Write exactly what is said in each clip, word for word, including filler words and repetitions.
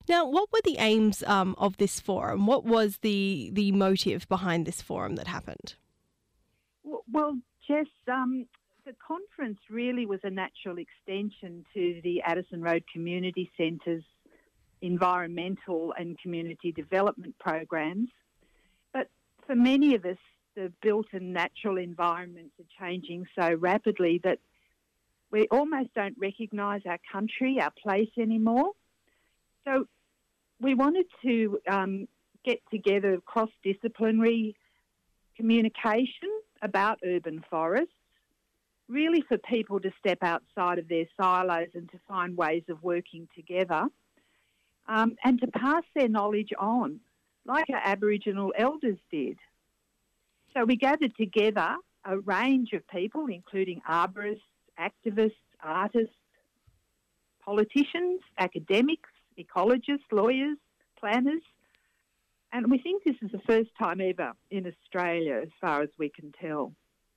Now, what were the aims um, of this forum? What was the the motive behind this forum that happened? W- Well, Jess, um, the conference really was a natural extension to the Addison Road Community Centre's environmental and community development programs. But for many of us, the built and natural environments are changing so rapidly that we almost don't recognise our country, our place anymore. So we wanted to um, get together cross-disciplinary communication about urban forests, really for people to step outside of their silos and to find ways of working together, um, and to pass their knowledge on, like our Aboriginal elders did. So we gathered together a range of people, including arborists, activists, artists, politicians, academics, ecologists, lawyers, planners, and we think this is the first time ever in Australia, as far as we can tell.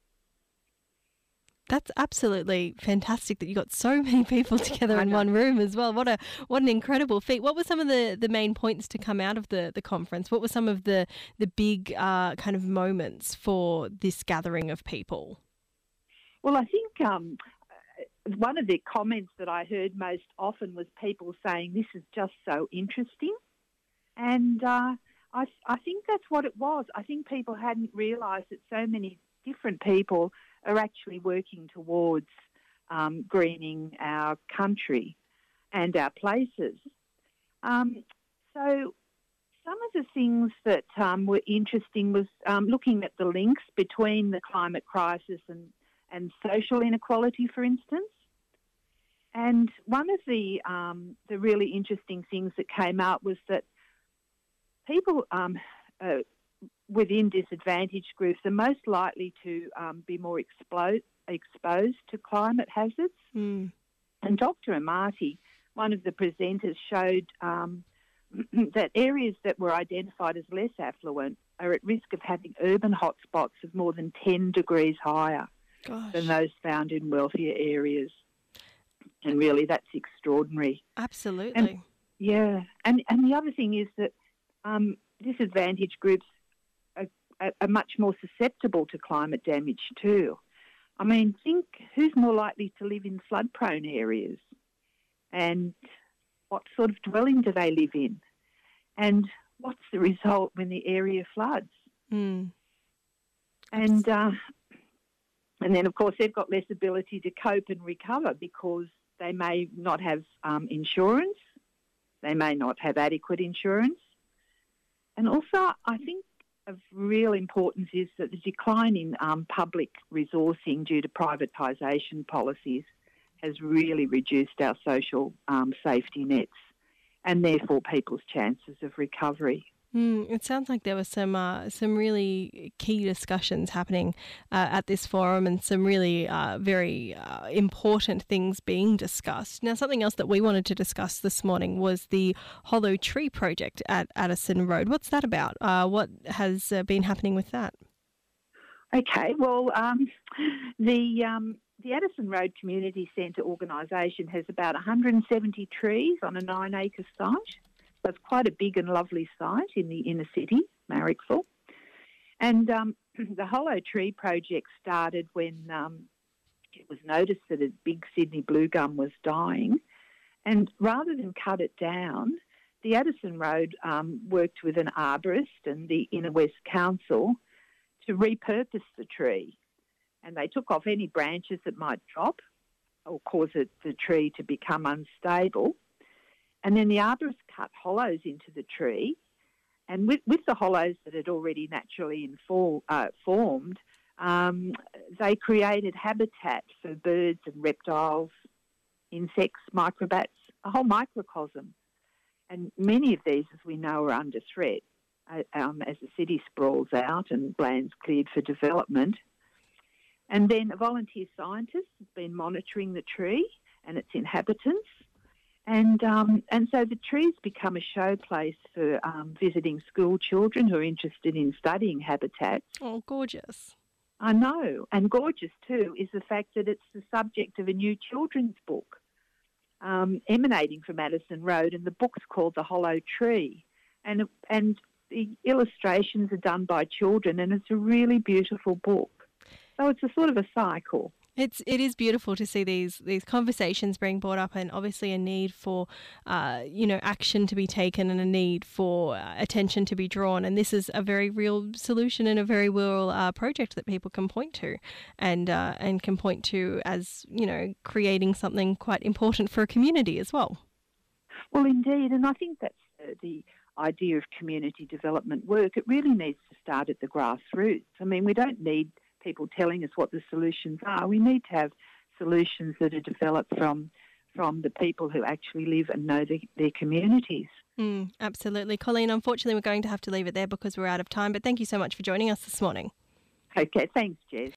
That's absolutely fantastic that you got so many people together in one room as well. What a what an incredible feat. What were some of the, the main points to come out of the, the conference? What were some of the, the big uh, kind of moments for this gathering of people? Well, I think um, one of the comments that I heard most often was people saying, this is just so interesting. And uh, I, I think that's what it was. I think people hadn't realised that so many different people are actually working towards um, greening our country and our places. Um, so some of the things that um, were interesting was um, looking at the links between the climate crisis and, and social inequality, for instance. And one of the um, the really interesting things that came out was that people um, uh, within disadvantaged groups are most likely to um, be more expo- exposed to climate hazards. Mm. And Doctor Amati, one of the presenters, showed um, that areas that were identified as less affluent are at risk of having urban hotspots of more than ten degrees higher Gosh. than those found in wealthier areas. And really, that's extraordinary. Absolutely. And, yeah. And, and the other thing is that um, disadvantaged groups are, are, are much more susceptible to climate damage too. I mean, think who's more likely to live in flood-prone areas, and what sort of dwelling do they live in, and what's the result when the area floods? Mm. And uh, and then, of course, they've got less ability to cope and recover because they may not have um, insurance, they may not have adequate insurance. And also, I think of real importance is that the decline in um, public resourcing due to privatisation policies has really reduced our social um, safety nets and therefore people's chances of recovery. Mm, it sounds like there were some uh, some really key discussions happening uh, at this forum, and some really uh, very uh, important things being discussed. Now, something else that we wanted to discuss this morning was the Hollow Tree Project at Addison Road. What's that about? Uh, what has uh, been happening with that? Okay, well, um, the um, the Addison Road Community Centre organisation has about one hundred seventy trees on a nine-acre site. So it's quite a big and lovely site in the inner city, Marrickville. And um, the Hollow Tree Project started when um, it was noticed that a big Sydney blue gum was dying. And rather than cut it down, the Addison Road um, worked with an arborist and the Inner West Council to repurpose the tree. And they took off any branches that might drop or cause it, the tree to become unstable. And then the arborist cut hollows into the tree, and with, with the hollows that had already naturally infor, uh, formed, um, they created habitat for birds and reptiles, insects, microbats, a whole microcosm. And many of these, as we know, are under threat uh, um, as the city sprawls out and lands cleared for development. And then a volunteer scientist has been monitoring the tree and its inhabitants. And um, and so the trees become a showplace for um, visiting school children who are interested in studying habitats. Oh, gorgeous. I know. And gorgeous, too, is the fact that it's the subject of a new children's book um, emanating from Addison Road, and the book's called The Hollow Tree. And, and the illustrations are done by children, and it's a really beautiful book. So it's a sort of a cycle. It's it is beautiful to see these these conversations being brought up, and obviously a need for uh, you know action to be taken, and a need for uh, attention to be drawn. And this is a very real solution and a very real uh, project that people can point to, and uh, and can point to as you know creating something quite important for a community as well. Well, indeed, and I think that's uh, the idea of community development work. It really needs to start at the grassroots. I mean, we don't need people telling us what the solutions are. We need to have solutions that are developed from from the people who actually live and know the, their communities. Mm, absolutely. Colleen, unfortunately, we're going to have to leave it there because we're out of time, but thank you so much for joining us this morning. Okay, thanks, Jez.